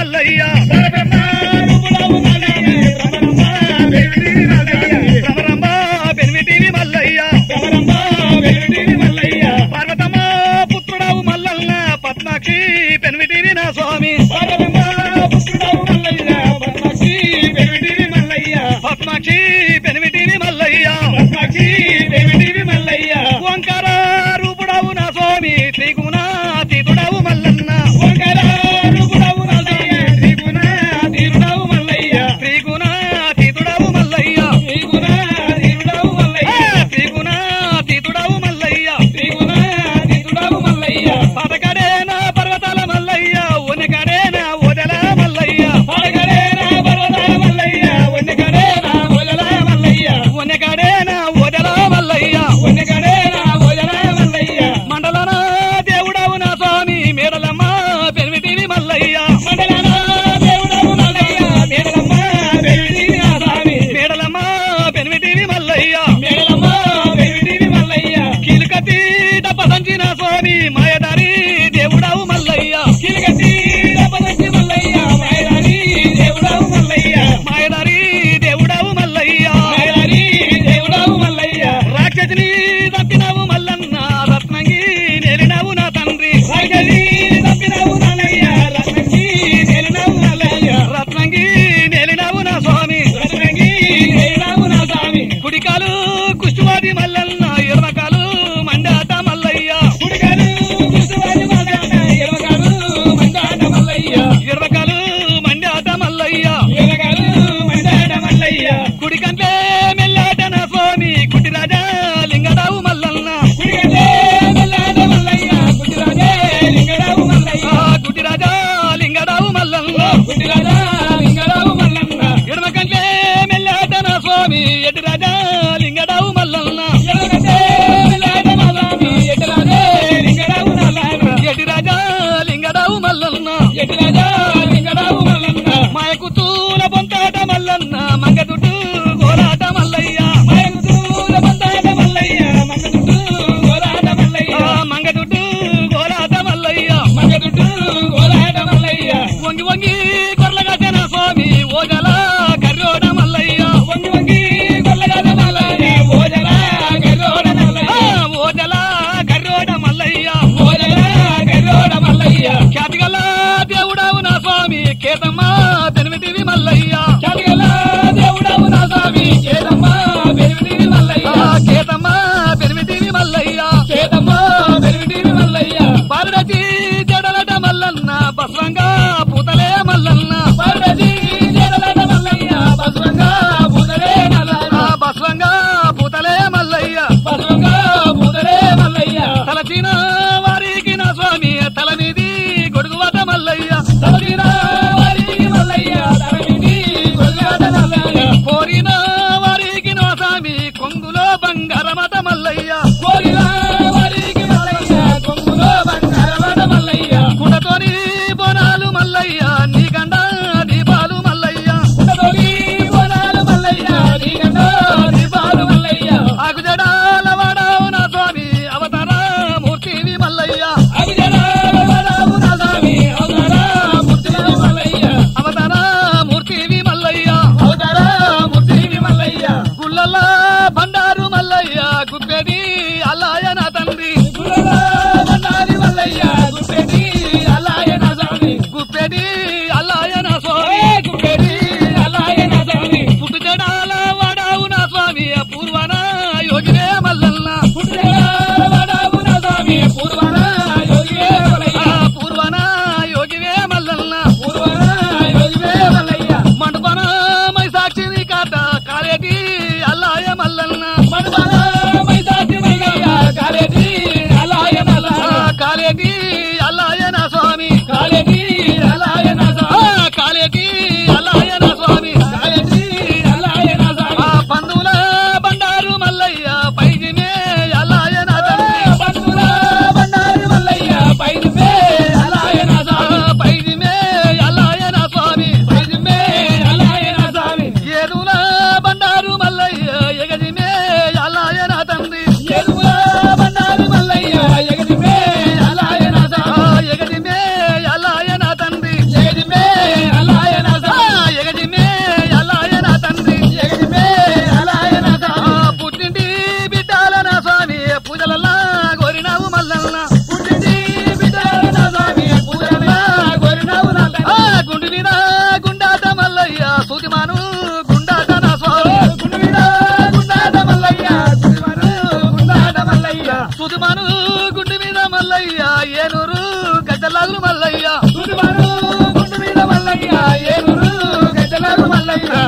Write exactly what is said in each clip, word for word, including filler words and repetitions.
మల్లయ్య పెనిమిటివి మల్లయ్య పార్వతమ్మ పుత్రుడవు మల్లన్న పద్మాక్షి పెనిమిటివి నా స్వామి పద్మాక్షి పెనిమిటివి మల్లయ్య ఓంకార రూపుడవు నా స్వామి త్రిగుణాతీతుడవు మల్లన్న త్రిగుణాతీతుడవు మల్లయ్య త్రిగుణాతీతుడవు మల్లయ్య పదకడేనా పర్వతాల మల్లయ్య ఒనకడేనా ఓదల మల్లయ్య ఒనకడేనా ఓదల మల్లయ్య మండలన దేవుడవు నా స్వామి మేడలమ్మ పెనిమిటివి మల్లయ్య మేడలమ్మ పెనిమిటివి మల్లయ్య కీలుకతి తపసంచిన స్వామి మాయదారి దేవుడవు మల్లయ్య మాయదారి దేవుడవు మల్లయ్య రాక్షసిని తప్పినవు మల్లన్న రత్నంగి నేలినవు నా తండ్రి రత్నంగి నేలినవు నా స్వామి కుడికాలు కుష్టువాది మల్లన్న ఎర్మకాలు మండాట మల్లయ్య ఎర్మకాలు మండాట మల్లయ్య కుడికంటే మెల్లాట నా స్వామి కుటి రాజా లింగడావు మల్లన్న కుటి రాజా లింగడావు మల్లన్న ఎడమకంటే మెల్లాట నా స్వామి ఎటు రాజా లింగడావు మల్లన్న ఎటి రాజా లింగడావు మల్లన్న మాయకుతూల పొంతాట మల్లన్న మంగదుడు గోరాట మల్లయ్య మంగదుడు గోరాట మల్లయ్య వంగి వంగి కొర్లగజన స్వామి ఓజల కర్రోడ మల్లయ్య ఓజల కర్రోడ మల్లయ్య ఖ్యాతిగల దేవుడవు నా స్వామి కేతమ్మ పెనిమిటివి మల్లయ్య కేతమ్మ పెనిమిటివి మల్లయ్య పారడచి జడలట మల్లన్న బస్వంగా పూతలే మల్లన్న బస్వంగా పూతలే మల్లయ్య తలచిన వారికి నా స్వామి తల మీది గొడుగువట మల్లయ్య తలచిన వారికి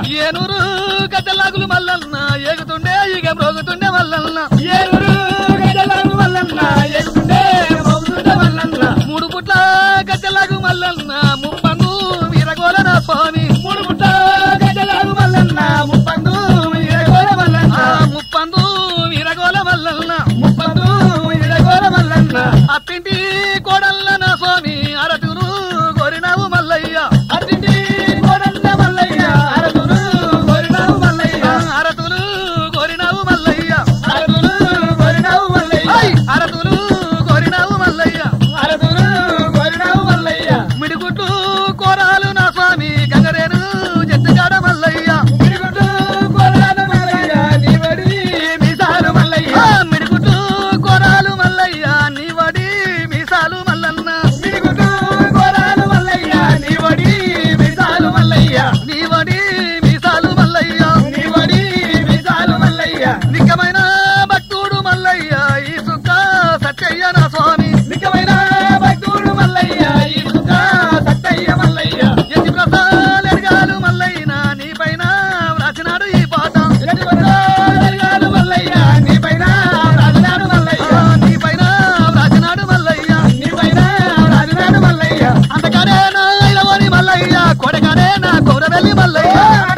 ఏనూరు గద్దలాగులు మల్లన్న ఎగుతుండే ఇక మ్రోగుతుండే మల్లన్న ఏనూరు గద్దలాగు మల్లన్న ఎగుతుండే మోగుతుండే మల్లన్న మూడు పుట్ల గద్దలాగు మల్లన్న ముప్పందు వీరగోల నా స్వామి మూడు పుట్ల గద్దలాగు మల్లన్న ముప్పందు వీరగోల మల్లన్న ముప్పందు వీరగోల మల్లన్న ముప్పందు వీరగోల మల్లన్న అత్తింటి కోడల్ల నా స్వామి అరతురు గోరినావు మల్లయ్య అతిథి కోడల్ల మల్లయ్య అరతులు గోరినావు మల్లయ్య అరతులు గోరినావు మల్లయ్య అరతులు గోరినావు మల్లయ్య అరతులు గోరినావు మల్లయ్య అరతులు గోరినావు మల్లయ్య మిడిగుట్టు కోరాలు నా స్వామి గంగరేను జట్టుగాడ మల్లయ్య మిడిగుట్టు కోరాలు మల్లయ్య నీవడి మీసాలు మల్లయ్య మిడిగుట్టు కోరాలు మల్లయ్య నీవడి మీసాలు మల్లన్న మిడిగుట్టు కోరాలు మల్లయ్య నీవడి మీసాలు మల్లయ్య నీవడి మీసాలు మల్లయ్య నీవడి మీసాలు మల్లయ్య నిక్కమైన భక్తుడు మల్లయ్య ఈ సుక్క సత్యయ్య నా స్వామి నిజమైన భక్తుడు మల్లయ్య ఈ సుఖ సత్తయ్య మల్లయ్య ఎన్ని ప్రసాలు ఎరగాలు మల్లయ్య నీ పైన వ్రాసినాడు ఈ పాట ఎరగాలు మల్లయ్య నీ పైన రాజనాడు మల్లయ్య నీ పైన వ్రాసినాడు మల్లయ్య నీ పైన రాజనాడు మల్లయ్య అంతకాడే నా ఇలవని మల్లయ్య కొడగాడే నా కౌరవెల్లి మల్లయ్య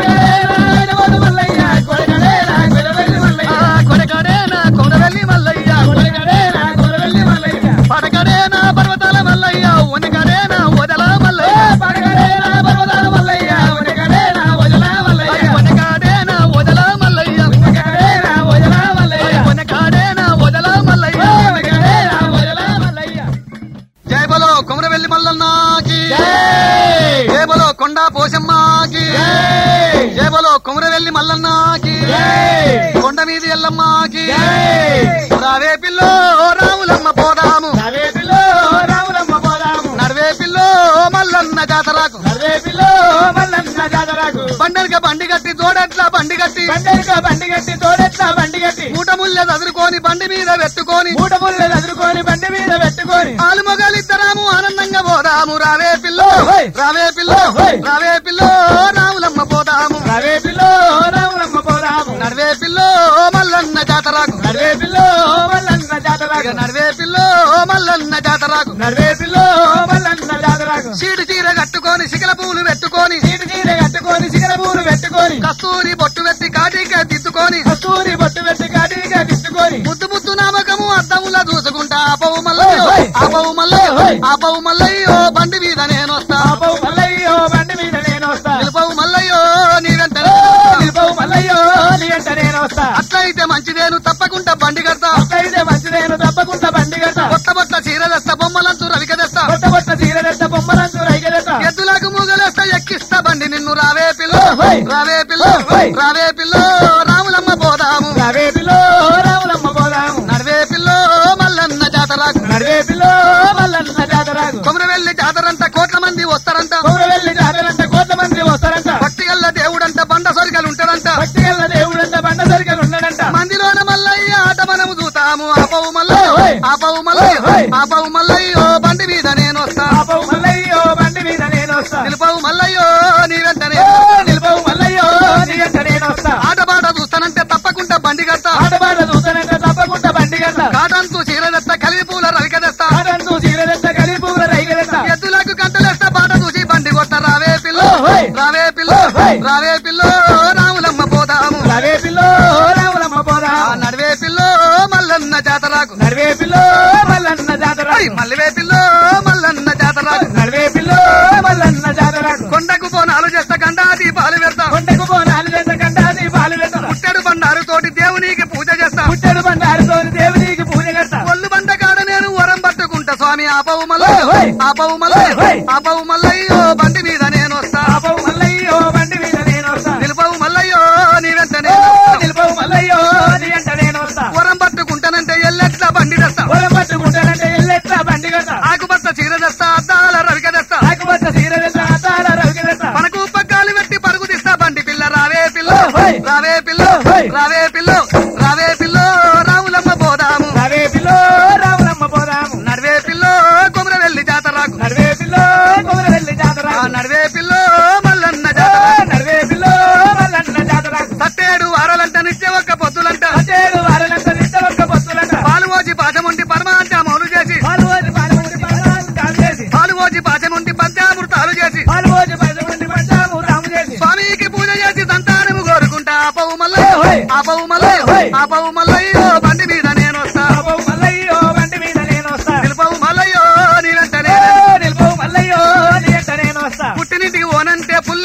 మల్లయ్య కొడగడే నా కొడవెల్లి మల్లయ్య కొడగాడే నా కౌరవెల్లి మల్లయ్య కొడగడే నా కొడవెల్లి మల్లయ్య పడకడే నా పర్వతాల మల్లయ్య ఉనకడే నా వదల మల్లయ్య పడగడే నా పర్వతాల మల్లయ్య ఉనగడే నా వజల మల్లయ్య ఉనకాడే నా వదల మల్లయ్య ఉనగడే నా వజల మల్లయ్య ఉనకాడే నా వదల మల్లయ్య ఉనగడే నా వజల మల్లయ్య జై బలో కొమరవెల్లి మల్లన్నకి జై జై బలో కొండా పోషమ్మకి జై జై బలో కొమరవెల్లి మల్లన్నకి జై కొండ మీది ఎల్లమ్మకి జై రావే పిల్లో రాములమ్మ పోదాము నవేపిలో రాములమ్మ పోదాము నడవే పిల్లో మల్లన్న జాతరకు నవేపిలో మల్లన్న జాతరకు బండెనక బండి కట్టి తోడట్ల బండి కట్టి బండెనక బండి కట్టి తోడెట్ల బండి కట్టి మూట ముల్లె చదురుకొని బండి మీద పెట్టుకొని మూట ముళ్ళు ఎదుర్కొని బండి మీద పెట్టుకొని ఆలు మొగాలిద్దరాము ఆనందంగా పోదాము రావే పిల్లో ఓయ్. రావే పిల్లో ఓయ్. రావే పిల్లో రాములమ్మ పోదాము నవేపిలో రాములమ్మ పోదాము నడవే పిల్లో మల్లన్న జాతరకు నవేపిలో మల్లన్న జాతరకు నడవే పిల్లో మల్లన్న జాతరకు నవేపిలో మల్లన్న జాతరకు చీడు చీర కట్టుకొని శిఖల పూలు పెట్టుకొని చీటి చీర కట్టుకొని శిఖర పూలు పెట్టుకొని కస్తూరి బొట్టు పెట్టి కాటిక దిద్దుకొని కస్తూరి బొట్టు పెట్టి కాటిగా తీసుకొని ముద్దు ముద్దు నామకము అద్దములా చూసుకుంటా ఆపవు మల్లయ్య ఓయ్. ఆపవు మల్లయ్య ఓయ్. ఆపవు మల్లయ్యో బండి మీద నేను వస్తా పాపవు మల్లయ్యో బండి మీద నేను వస్తా నిలుపవు మల్లయ్యో నీ వెంటనే నిలుపవు మల్లయ్యో నీ వెంట నేను వస్తా అట్లయితే మంచిదేను తప్పకుండా బండి కడతా అట్లయితే మంచిదేను తప్పకుండా బండి కడతా కొత్త బొట్ల చీర తెస్తా బొమ్మలంచు రవిక తెస్తా కొత్త కొత్త చీర తెస్తా బొమ్మలంచు రైగెడతా ఎద్దులకు మూగలేస్తా ఎక్కిస్తా బండి నిన్ను రావే పిల్ల ఓయ్. రావే పిల్ల ఓయ్. రావే పిల్ల రాములమ్మ పోదాము నవేపిలో రాములమ్మ పోదాము నడవే పిల్ల మల్లన్న జాతరకు నడివేపిలో మల్లన్న జాతరకు కొమరవెల్లి జాతరంట కోట్ల మంది వస్తారంట వెళ్ళి జాతరంట కోట్ల మంది వస్తారంట భక్తిగల్ల దేవుడంట బండ సరికలు ఉంటారంట భక్తి గల్ల దేవుడంట బండ సరికలు ఉన్నాడంట మందిలోన మల్లయ్య ఆట మనము చూతాము ఆపవు మల్లయ్య ఓయ్. ఆపవు మల్లయ్య ఓయ్. ఆపవు మల్లయ్యో బండి మీద నేను వస్తా పాపవు మల్లయ్యో బండి మీద నేను వస్తా నిలుపవు మల్లయ్యో నీ వెంటనే నిలుపవు మల్లయ్యో నీ వెంట నేను వస్తా ఆట పాట చూస్తానంటే తప్పకుండా బండి కడతా ఆటపాట చూస్తానంట తప్పకుండా బండి కడతా కాటంతు చీర తెస్తా కలిగి పూల రవిక తెస్తా ఆటంతూ చీర తెస్తా కలిపి రైగెడతా ఎద్దులకు గంటలేస్తా పాట చూసి బండి కొట్ట రావే పిల్ల ఓయ్. రావే పిల్ల ఓయ్. రావే పిల్ల రాములమ్మ పోదాము నడివేపిలో రాములమ్మ ఆ పోదాము నడివే పిల్ల మల్లన్న జాతరకు నడివేపిలో మల్లన్న జాతర మల్లివే పిల్ల మల్లన్న జాతరకు నడివేపిలో మల్లన్న జాతరకు కొండకు పోనాలు చేస్తా గండా దీపాలు పెడతా కొండకు పోనాలు చేత కంట దీపాలు పెడతా పుట్టెడు బండారు తోటి దేవునికి పూజ చేస్తా పుట్టెడు బండారుతో దేవునికి పూజ కడతా ఒళ్ళు బండ కాడ నేను వరం పట్టుకుంటా స్వామి ఆపవు మల్లయ్య ఓయ్, ఓయ్. ఆపవు మల్లయ్య ఓయ్. ఆపవు మల్లయ్యో బండి మీద నేను వస్తా పాపవు మల్లయ్యో బండి మీద నేను వస్తా నిలుపవు మల్లయ్యో నీ వెంటనే నిలుపవు మల్లయ్యో నీ వెంట నేను వస్తా వరం పట్టుకుంటానంటే ఎల్లెట్లా బండి తెస్తా పొలం పట్టుకుంటానంటే ఎల్లెట్లా బండి కడతా ఆకుపచ్చ చీర తెస్తా అద్దాల రవిక తెస్తా ఆకుపచ్చ చీర తెస్తా అద్దాల రవిక తెస్తా మనకు పగ్గాలు పెట్టి పరుగు తీస్తా బండి పిల్ల రావే పిల్ల ఓయ్. రావే పిల్ల ఓయ్. రావే పిల్ల రావే పిల్ల రాములమ్మ పోదాము నడివేపిలో రాములమ్మ పోదాము నడివే పిల్ల కొమరవెల్లి జాతరకు నడివేపిలో కొమరవెల్లి జాతర ఆ నడివే పిల్ల మల్లన్న జాతర నడివేపిలో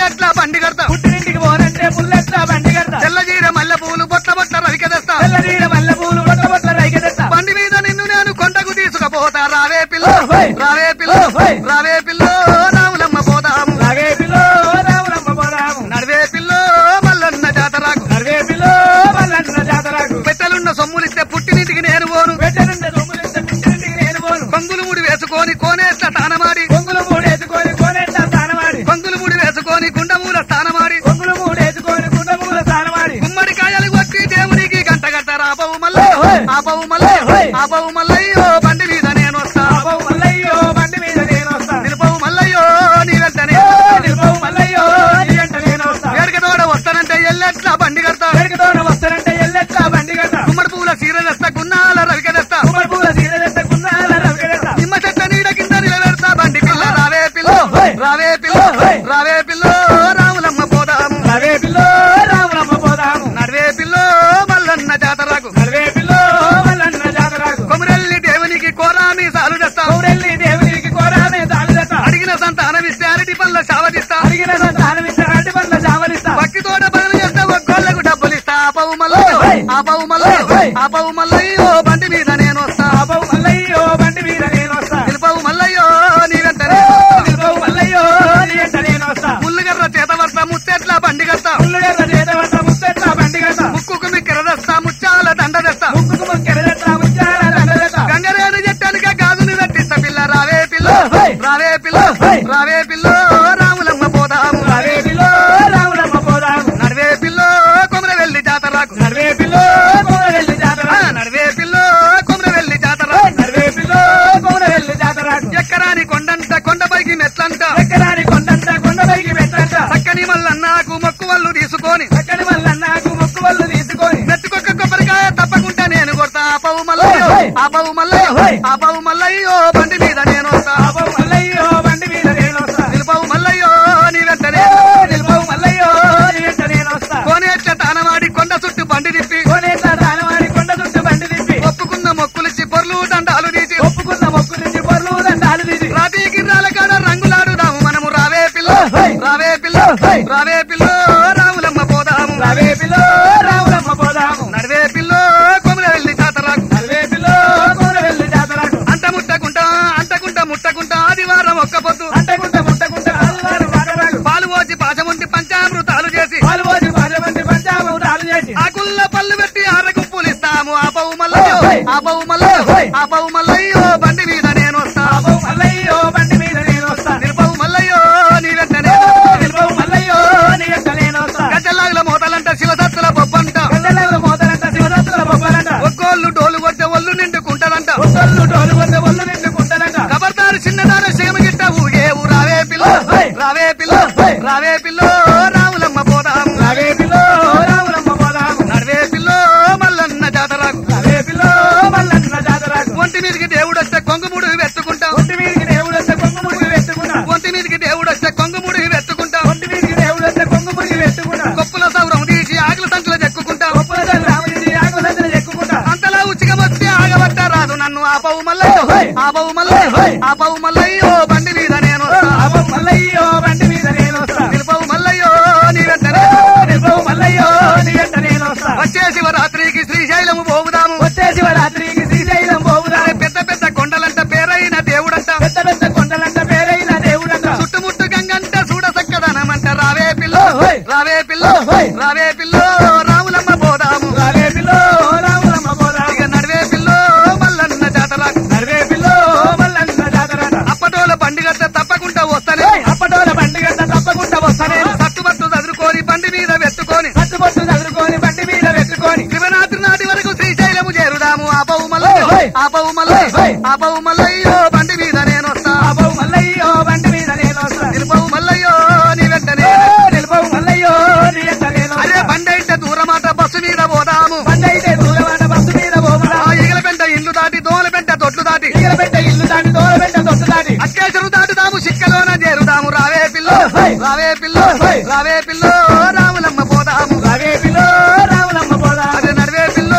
పుల్లెట్ల బండి కడతా పుట్టినింటికి పోనంటే పుల్లెట్ల బండి కడతా తెల్లజీర మల్లె పూలు బొట్ల బొట్ల రవిక తెస్తా తెల్లనీడ మల్లె పూలు బొట్ల బొట్ల రైక తెస్తా బండి మీద నిన్ను నేను కొండకు తీసుకుపోతా రావే పిల్ల ఓ హోయ్. రావే పిల్ల ఓ హోయ్. రావే పిల్ల రాములమ్మ పోదాము నవే పిల్లో రాములమ్మ పోదాము నడివే పిల్ల మల్లన్న జాతరకు నవే పిల్లో మల్లన్న జాతరకు పెట్టెలున్న సొమ్ములిస్తే పుట్టినింటికి నేను పోను పెట్టనుండే రొమ్ములిస్తే పుట్టినింటికి నేను పోను కొంగులు ముడి వేసుకొని కోనేట్ల తానమాడి కొంగులు మూడేసుకొని కోనేట్ల స్థానమాడి కొంగులు ముడి వేసుకొని గుండమూల స్థానమాడి కొంగులు మూడేసుకొని గుండమూల స్థానమాడి గుమ్మడికాయలు కొట్టి దేవునికి గంట గట్టరా ఆపవు మల్లయ్య ఓ హోయ్. ఆపవు మల్లయ్య ఓ హోయ్. ఆపవు మల్లయ్యో బండి మీద నేను వస్తా ఆపవు మల్లయ్యో బండి మీద నేను వస్తా నిలుపవు మల్లయ్యో నీ వెంటనే నిలుపవు మల్లయ్యో నీ వెంట నేను వస్తా వేడుకతోడ వస్తానంటే ఎల్లెట్లా బండి కడతా వెనకతోన వస్తానంటే ఎల్లెట్ల బండి కడతా గుమ్మడి పువ్వుల సీర తెస్తా గున్నాల రవిక తెస్తా కుమ్మడి పూల సీర తెస్తా గున్నాల రవిక తెస్తా నిమ్మ చెట్ట నీడ కింద నిలబెడతా బండి పిల్ల రావే పిల్ల ఓ హోయ్. రావే పిల్ల ఓ హోయ్. రావే పిల్ల రాములమ్మ పోదాము నవే పిల్లో రాములమ్మ పోదాము నడివే పిల్ల మల్లన్న జాతరకు నవే పిల్లో మల్లన్న జాతరకు కొమరెల్లి దేవునికి కోరామి సాలు తెస్తా కౌరెల్లి దేవునికి కోరామే తాళి తెస్తా అడిగిన సంతానం ఇస్తే అరటి పళ్ళ శావదిస్తా అడిగిన సంతానం ఇస్తే అరటి పండ్ల చావలిస్తా భక్తితోట పనులు చేస్తే ఒక్కోళ్ళకు డబ్బులు ఇస్తా ఆపవు మల్లయ్య ఓ హోయ్. ఆపవు మల్లయ్య ఓ హోయ్. ఆపవు మల్లయ్యో బండి మీద నేను వస్తా ఆపవు మల్లయ్యో బండి మీద నేను వస్తా నిలుపవు మల్లయ్యో నీ వెంటనే నిలుపవు మల్లయ్యో నీ వెంట నేను వస్తా ముల్లుగర్ర చేత వర్త ముత్తెట్ల బండి కడతా పుల్లుగర్ర చేత వస్తా ముత్తెట్ల బండి కడతా ముక్కుకు మిక్కెర తెస్తా ముచ్చాల దండ తెస్తా ముక్కుకు ముక్కెర తెస్తా ముత్యాల దండ తెస్తా గంగరేడు చెట్టానిక గాజుని పెట్టిస్తా పిల్ల రావే పిల్ల ఓ హోయ్. రావే పిల్ల ఓ హోయ్. రావే పిల్ల రాములమ్మ పోదాము నవే పిల్లో రాములమ్మ పోదాము నడివే పిల్ల కొమరవెల్లి జాతరకు నవే పిల్లో కోరవెల్లి జాతర ఆ, నడివే పిల్ల కొమరవెల్లి జాతరకు నవే పిల్లో కోరవెల్లి జాతరకు ఎక్కరాని కొండంట కొండపైకి మెట్లంట ఎక్కడాని కొండంత కొండపైకి పెట్టంట చక్కని మల్లన్నకు మొక్కు వల్లు తీసుకొని అక్కడి వల్ల నాకు మొక్కు వల్లు తీసుకొని మెత్తుకొక్క కొబ్బరికాయ తప్పకుండా నేను కొడతా ఆపవు మల్లయ్య ఓ హోయ్. ఆపవు మల్లయ్య ఓ హోయ్. ఆపవు మల్లయ్యో బండి మీద నేను వస్తా ఆపవు మల్లయ్యో బండి మీద నేను వస్తా నిలుపవు మల్లయ్యో నీ వెంటనే నిలుపవు మల్లయ్యో నీ వెంట నేను వస్తా కోనేట్ల తానమాడి కొండ చుట్టూ బండి తిప్పి కోనేట్ల దానవాడి కొండ చుట్టూ బండి తిప్పి ఒప్పుకున్న మొక్కులిచ్చి పొర్లు దండాలు తీసి ఒప్పుకున్న మొక్కు నుంచి పొర్లు దండాలు తీసి రాతి గిర్రాల కాడ రంగులాడుదాము మనము రావే పిల్ల ఓ హోయ్. రావే పిల్ల ఓ హోయ్. రావే పిల్ల రాములమ్మ పోదాము నవే పిల్లో రాములమ్మ పోదాము నడివే పిల్ల కొమరవెల్లి జాతరకు నవే పిల్లో కోరవెల్లి జాతరకు అంట ముట్టకుంటా అంటకుంటా ముట్టకుంటా ఆదివారం ఒక్క పొద్దు అంటకుంట ముట్టకుంట ఆదివారం వాడరాలు పాలు పోసి పాశముంటి పంచామృతాలు చేసి పాలు పోసి పది మంది పంచామృతాలు చేసి ఆకుల్ల పళ్ళు పెట్టి ఆరగుప్పులు ఇస్తాము ఆపవు మల్లయ్యో ఓ హోయ్. ఆపవు మల్లయ్యో ఓ హోయ్. ఆపవు మల్లయ్యో బండి మీద నేను వస్తా ఆపవు మల్లయ్యో బండి మీద నేను వస్తా నిలుపవు మల్లయ్యో నీ వెంటనే నిలుపవు మల్లయ్యో నీ వెంట నేను వస్తా గజల్లాగుల మోతలంట శివసత్తుల బొబ్బంట గంటలలో మోతలంట శివదత్తుల బొబ్బలంట ఒక్కోళ్ళు డోలు కొడితే ఒళ్ళు నిండుకుంటదంట ఒక్కళ్ళు డోలు వద్ద ఒళ్ళు నిండుకుంటారంట ఖబర్దారు చిన్నదారు సేమగిట్ట ఊగే రావే పిల్ల ఓ హోయ్. రావే పిల్ల ఓ హోయ్. రావే పిల్ల రాములమ్మ పోదాము నవే పిల్లో రాములమ్మ పోదాము నడివే పిల్ల మల్లన్న జాతరకు నవే పిల్లో మల్లన్న జాతరకు ఒంటి మీదకి దేవుడు వస్తే కొంగుముడు వెత్తుకుంటాం ఒంటి మీదకి దేవుడు వస్తే కొంగు ముడికి పెట్టుకున్నా ఒంటి మీదకి దేవుడు వస్తే కొంగుముడు వెత్తుకుంటాం ఒంటి మీదకి దేవుడు వస్తే కొంగు ముడికి పెట్టుకున్నా కొప్పుల సౌరం తీసి ఆకుల సంచులు చెక్కుకుంటాం గొప్పల తల్లి రాముడిని ఆకు సంచులు చెక్కుకుంటా అంతలా ఉచిక వచ్చి ఆగబట్ట రాదు నన్ను ఆపవు మల్లయ్య ఓ హోయ్. ఆపవు మల్లయ్య ఓ హోయ్. ఆపవు మల్లయ్యో బండి మీద నేను వస్తా. ఆపవు మల్లయ్యో బండి మీద నేను వస్తా నిలుపవు మల్లయ్యో నీ వెంటనే నిలుపవు మల్లయ్యో నీ వెంట నేను వస్తా వచ్చే శివరాత్రికి శ్రీశైలము పోవుదాము వచ్చే శివరాత్రికి శ్రీశైలం పోవుదా పెద్ద పెద్ద కొండలంట పేరైన దేవుడంట పెద్ద పెద్ద కొండలంట పేరైన దేవుడంట చుట్టుముట్టు గంగంట చూడ చక్కదనమంట రావే పిల్ల ఓ హోయ్. రావే పిల్ల ఓ హోయ్. రావే పిల్ల రాములమ్మ పోదాము రావే పిల్లో రాములమ్మ పోదా ఇక నడివే పిల్ల మల్లన్న జాతరకు నడివే పిల్లో మల్లన్న జాతరట అప్పటోల పండుగ తప్పకుండా వస్తానే అప్పటోల బండి గంట తప్పకుండా వస్తానే సట్టుబట్టు చదువుకొని బండి మీద వెత్తుకొని పట్టుబొట్టు చదువుకొని బండి మీద పెట్టుకొని శివరాత్రి నాటి వరకు శ్రీశైలము చేరుదాము ఆపవు మల్లయ్య ఓ హోయ్. ఆపవు మల్లయ్య ఓ హోయ్. ఆపవు మల్లయ్యో బండి మీద నేను వస్తా ఆపవు మల్లయ్యో బండి మీద నేను వస్తా నిలుపవు మల్లయ్యో నీ వెంటనే నిలుపవు మల్లయ్యో నీ వెంట నేను అదే వస్తా బండి అయితే దూరమాట బస్సు మీద పోదాము బండి అయితే దూరమైన బస్సు మీద పోవుదా ఆ ఈగల పెంట ఇల్లు దాటి దోల పెంట తొట్లు దాటి ఈగల పెట్ట ఇల్లు దాటి దూర పెట్ట దొట్టు దాటి అక్కేసరు దాటుదాము చిక్కలోన చేరుదాము రావే పిల్ల ఓ హోయ్. రావే పిల్ల ఓ హోయ్. రావే పిల్ల రాములమ్మ పోదాము రావే పిల్లో రాములమ్మ పోదా అదే నడివే పిల్ల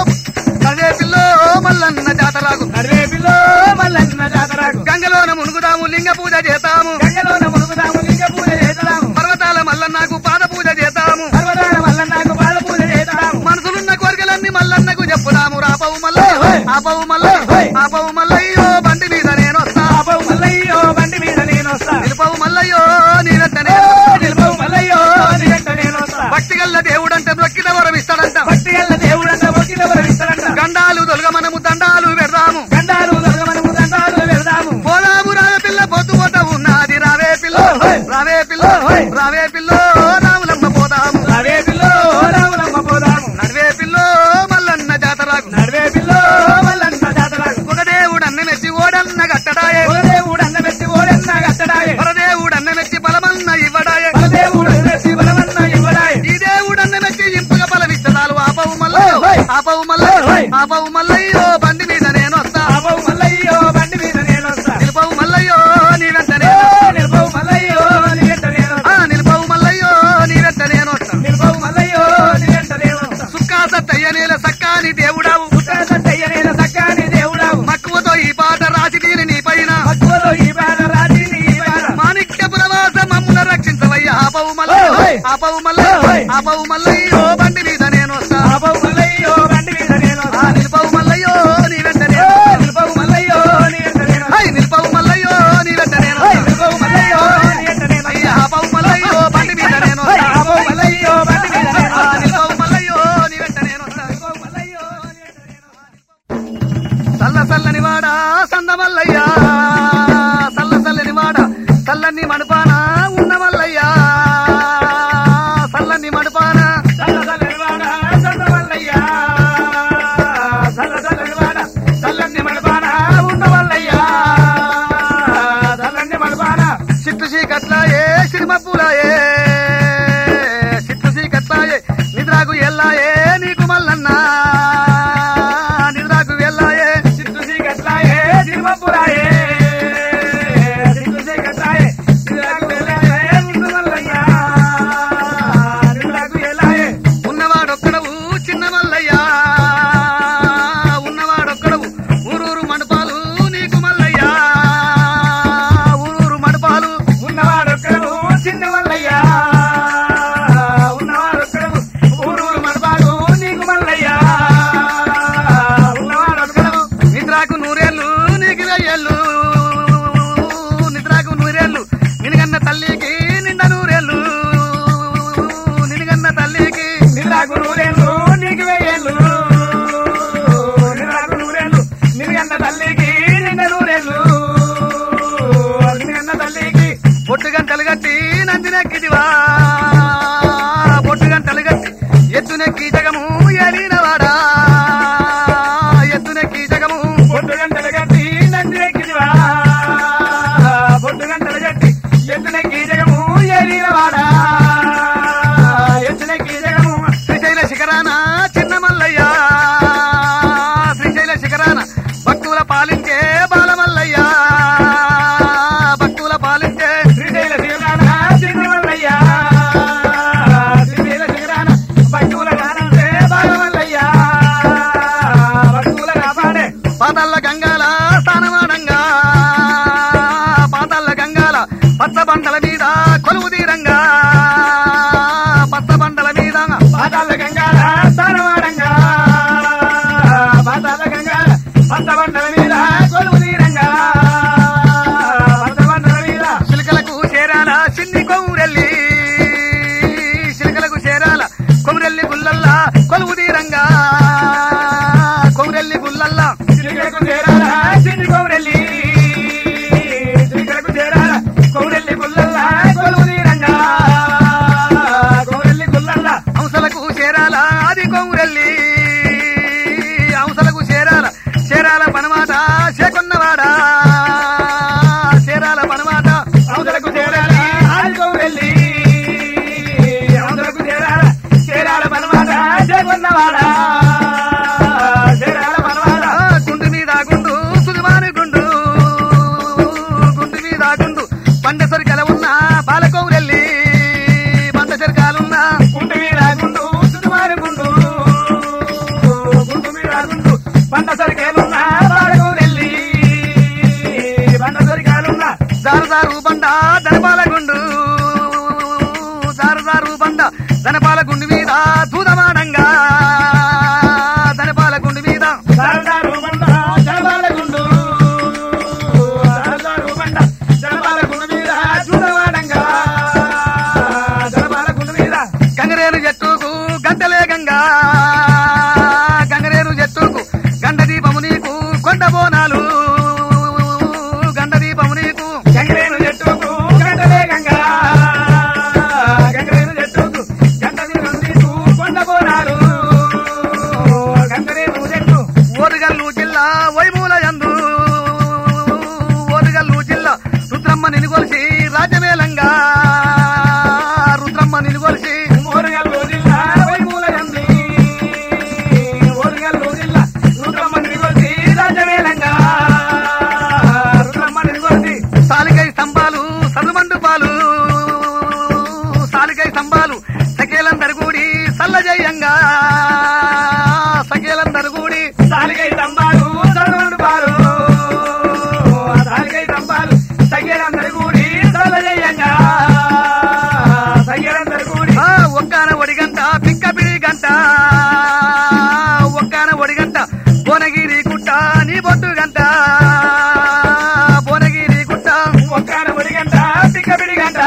నడివే పిల్ల మల్లన్న జాతరకు నడివే పిల్లో మల్లన్న జాతరకు గంగలోన మునుగుదాము లింగ పూజ చేస్తాము గంగలోన మునుగుదాము లింగ పూజ చేద్దాము పర్వతాల ఆపవు మల్లయ్య ఆపవు మల్లయ్యో బండి మీద నేను వస్తా ఆపవు మల్లయ్యో బండి మీద నేను వస్తా నిలుపవు మల్లయ్యో నీ వెంటనే నిలుపవు మల్లయ్యో నీ వెంట నేను వస్తా భక్తి గల్ల దేవుడంటే మొక్కిన వరం ఇస్తాడంట భక్తి గల్ల దేవుడంటే మొక్కిన వరం ఇస్తాడంట గండాలు దొలగ మనము దండాలు పెడదాము గండాలు దొరక మనము దండాలు వెళ్దాము పోదాము రావే పిల్ల పొద్దు పోతా ఉన్నది రావే పిల్ల రావే పిల్ల రావే పిల్ల రాములమ్మ పోదాము నడివే పిల్లో రాములమ్మ పోదాము నడివే పిల్ల మల్లన్న జాతరకు నడివే పిల్లో మల్లన్న జాతరకు ఒక దేవుడన్న మెచ్చి ఓడన్న గట్టడాయే ఓ దేవుడు అన్న పెట్టి ఓడన్న కట్టడాయే పరదేవుడన్న మెచ్చి బలమన్న ఇవ్వడాయే మన దేవుడు పెట్టి బలమన్న ఇవ్వడాయే ఈ దేవుడన్న మెచ్చి ఇంపుగా బలమిచ్చదాలు ఆపవు మల్లయ్యో ఆపవు మల్లయ్య ఆపవు మల్లయ్యో బండి మీద నేను వస్తా ఆపవు మల్లయ్యో బండి మీద నేను వస్తా నిలుపవు మల్లయ్యో నీ వెంటనే నిలుపవు మల్లయ్యో నీ వెంట నేను వస్తా ఆ నిలుపవు మల్లయ్యో నీ వెంట నేను వస్తా నిలుపవు మల్లయ్యో నీ వెంట నేను వస్తా సుక్కాస తయ్యనేల సక్కాని దేవుడావు ఉత్తరసయ్యనేల సక్కాని దేవుడావు మక్కువతో ఈ పాట రాసి తీరి నీ పైన మక్కువలో ఈ బాధ రాజీ నీ బాధ మాణిక్య పురవాస మమ్ముల రక్షించవయ్య ఆపవు మల్లయ్య ఆపవు మల్లయ్య ఆపవు మల్లయ్యో బండి మీద నేను వస్తా ఆపవు మల్లయ్యో బండి మీద నేను ఆ వస్తా నిలుపవు మల్లయ్యో నీ వెంటనే నిలుపవు మల్లయ్యో నీ వెంట నేను వస్తా హై నిలుపవు మల్లయ్యో నీ వెంట నేను వస్తా నిలుపవు మల్లయ్యో నీ వెంట నేను అయ్య వస్తా ఆపవు మల్లయ్యో బండి మీద నేను వస్తా ఆపవు మల్లయ్యో బండి మీద నేను ఆ వస్తా నిలుపవు మల్లయ్యో నీ వెంట నేను వస్తా నిలుపవు మల్లయ్యో నీ వెంట నేను వస్తా సల్ల సల్లని వాడా సంద మల్లయ్య సల్ల సల్లని వాడ సల్లని మడుపాన ఉన్న మల్లయ్య సల్లని మడుపాన సల్ల సల్లని వాడ సల్ల మల్లయ్య సల్ల సల్లని వాడ సల్లని మడపాన ఉన్న మల్లయ్య సల్లని మడపాన చిట్టు చీకట్లాయే సిరిమప్పులాయే చిట్టు చీకట్లాయే నిద్రాకు ఎల్లాయే నీకు మల్లన్న నిద్రాకు వెళ్ళాయే సిట్టు సీకట్లాయే సిరిమప్పురాయే సిట్టు సీకట్లాయే సిరాకు వెళ్ళాయే ముందు మల్లయ్య నిరాకు వెళ్ళాయే ఉన్నవాడొక్కడవు చిన్న మల్లయ్య ఉన్నవాడొక్కడవు ఊరూరు మడుపాలు నీకు మల్లయ్య ఊరూరు మడుపాలు ఉన్నవాడొక్కడు చిన్న మల్లయ్య ఉన్నవాడొక్కడు ఊరూరు మడపాడు నీకు మల్లయ్య ఉన్నవాడొక్కడు నిద్రాకు నూరేళ్ళు నీకు వెయ్యేళ్ళు నిద్రాకు నూరేళ్ళు నినగన్న తల్లికి నిండ నూరేళ్ళు నినగన్న తల్లికి నిరాకు నూరేళ్ళు నీకు వెయ్యేళ్ళు నిరాకు నూరేళ్ళు నిన్న తల్లికి నిన్న నూరేళ్ళు నిన్న తల్లికి పొట్టు గంటలు కట్టి నందినెక్కిదివా పొట్టు గంటలు కట్టి ఎత్తునెక్కి జగము ఎలినవాడా ఎత్తునెక్కి జగము పొట్టు గంటలు కట్టి నంది ఎక్కిదివా పొట్టు గంటలు కట్టి ఎత్తునెక్కి జగము ఏలినవాడా ఎత్తునెక్కి జగము శ్రీశైల శిఖరాన చిన్న మల్లయ్య శ్రీశైల శిఖరాన భక్తుల పాలించే బాలమల్లయ్య భక్తుల పాలించే శ్రీశైల శివరాన చిన్న మల్లయ్య శ్రీశైల శివరాన భక్తుల గానంటే బాలమల్లయ్య భక్తుల కాపాడే పాతల్ల గంగాల స్థానమాడంగా పాతల్ల గంగాల పచ్చ బండల మీద కొలువు తీరంగా పచ్చ బండల మీద పాతాల గంగాల స్థానమాడంగా పాతాల గంగాల పచ్చ బండల మీద కొలువు తీరంగా పచ్చ బండల మీద చిలుకలకు చేరాల చిన్ని కొమురెల్లి చిలుకలకు చేరాల కొమురెల్లి గుల్లల్లా కొలువు తీరంగా కొమురెల్లి గుల్లల్లా చిలుకలకు చేరాల చిన్ని కౌరెల్లి చిలుకలకు చేరాల కౌరెల్లి గుల్లల్లా కొలువు తీరంగా కౌరెల్లి గుల్లల్లా హంసలకు చేరాల అది కొమురెల్లి హంసలకు చేరాల చేరాల పనమాట చేకొన్నవాడా చేరాల పనమాట అవతలకు చేరాల ఆది కౌరెల్లి అవతలకు చేరాల చేరాల పనమాట చేకొన్నవాడా చేరాల పనమాట గుండు మీద గుండు సులిమాని గుండు గుండు మీద గుండు బండ సరికల ఉన్న బాలకౌరెల్లి బండ సరికాలున్న గుండు మీద గుండు సుకుమారి గుండు గుండు మీద గుండు పంట సరికేలున్న బాలకౌరెల్లి పంట సరికాలున్న జారుదారు బండ ధనపాల గుండు జారుదారు బండ ధనపాల గుండు మీద దూదమాడంగా ధనపాల గుండు మీద సరదారు బండ సాలికై సంబాలు సఖేలందరు కూడి సల్ల జయంగా సఖేలందరు కూడి సాలికై సంబాలు సర్వను పాలు సాలికై సంబాలు సఖేలందరు కూడి సల్ల జయంగా సఖేలందరు కూడి ఒక్కాన ఒడిగంట పిక్కపిడి గంట ఒక్కాన ఒడిగంట భువనగిరి గుట్ట నీ బొట్టు గంట భువనగిరి గుట్ట ఒక్కాన ఒడిగంట పిక్కపిడి గంట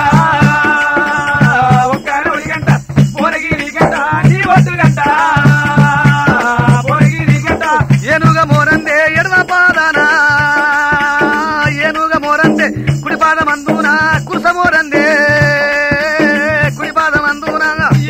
ఒక్కాన ఒడిగంట భువనగిరి గంట నీ బొట్టు గంట భువనగిరి గంట ఏనుగ మోరందే ఎడమ పాదాన ఏనుగ మోరందే కుడి పాదమందున కుసమోరందే కుడి పాదమందున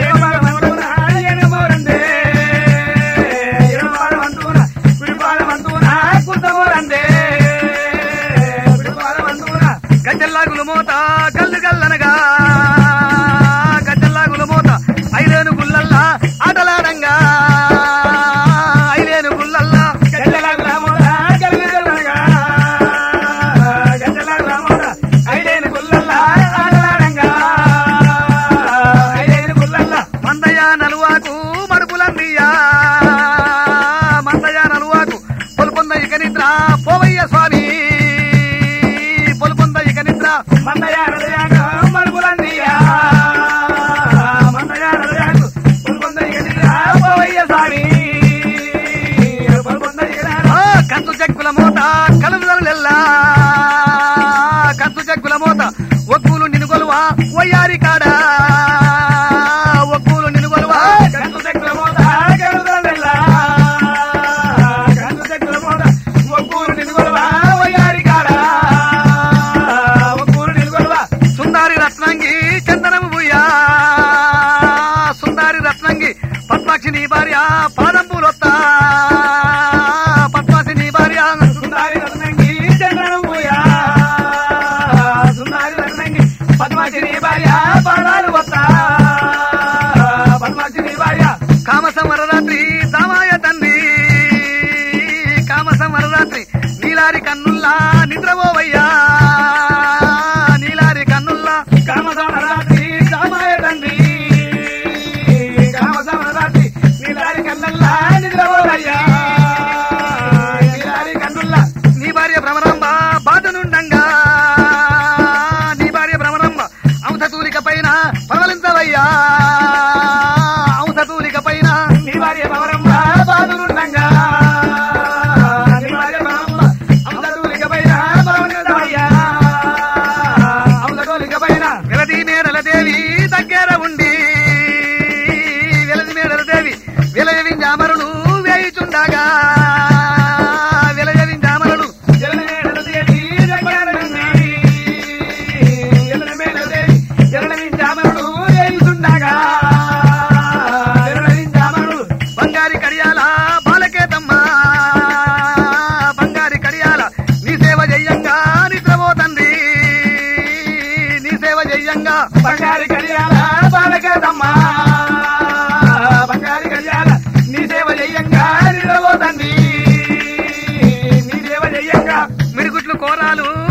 గజ్జల్లాగుల మోత గల్లు గల్లనగా గజ్జల్లాగుల మోత ఐలేను గుల్లల్లా ఆటలాడంగా ఐలేను గుల్లల్లా గజ్జల్లాగుల మోత గల్లు గల్లనగా గజ్జల్లాగుల మోత ఐలేను గుల్లల్లా ఆటలాడంగా ఐలేను గుల్లల్లా మందయ్య నలువాకు మడుపులందియ్యా మందయ్య నలువాకు పొలుపొంద ఇక నిద్ర పోవయ్య స్వామి పొలుపొంద ఇక నిద్ర మందయ్య నలువాకు మడుపులందియ్యా మందయ్య నలువాకు పొలుపొంద ఇక నిద్ర పోవయ్య స్వామి పొలుపొంద ఇక నిద్ర కంచు చెక్కుల మోత కలుగుదలెల్లా కంచు చెక్కుల మోత ఒక్కులు నినుగొలువా వయ్యారి కాడా ఒక్కులు నినుగొలువా కంచు చెక్కుల మోత కలుగుదలెల్లా కంచు చెక్కుల మోత ఒక్కులు నినుగొలువా వయ్యారి కాడా ఒక్కులు నినుగొలువా సుందారి రత్నంగి చందనము బుయ్యా సుందారి రత్నంగి పద్మాక్షి నీ భార్య పాదంబులొత్తా పద్మాక్షి నీ భార్య సుందారి రత్నంగి చంద్రను పూయా సుందారి రత్నంగి పద్మాచిని భార్య పాదాలు వస్తా పద్మాచిని భార్య కామసమరరాత్రి దామాయ తండ్రి కామసమరరాత్రి నీలారి కన్నుల్లా నిద్రపోవయ్యా నీలారి కన్నుల్లా కామసమరాత్రి రామాయ తండ్రి కామసమరాత్రి నీలారి కన్నుల్లా నిద్రపోవయ్యా నీలారి కన్నుల్లా నీ భార్య భ్రమరంబ బాధనుండంగా నీ భార్య భ్రమరంబ అంశతూలిక పైన పవలించవయ్యా అంశతూలిక పైన నీ భార్య భవరమ్మ బాధలుండంగా నీ భార్య భవరమ్మ అంశతూలిక పైన భవనందవయ్యా అంశతూలిక పైన వెలది మేడల దేవి దగ్గర ఉండి వెలది మేడల దేవి విలయ వింజామరులు వేయుచుండగా విలయ వింజామరులు జలమేడల దేవి దగ్గరుండి జలమేడల దేవి జలమించామరుడు వేయుచుండగా జలమించామరుడు బంగారి కడియాల బాలకేతమ్మ బంగారి కడియాల నీ సేవ చెయ్యంగా నిద్రపోతండి నీ సేవ చెయ్యంగా బంగారి కడియాల బాలకేతమ్మ బంగారి కడియాల నీ సేవ చెయ్యంగా నిలబోతండి నీ సేవ చెయ్యంగా మిరుగుట్లు కోరాలు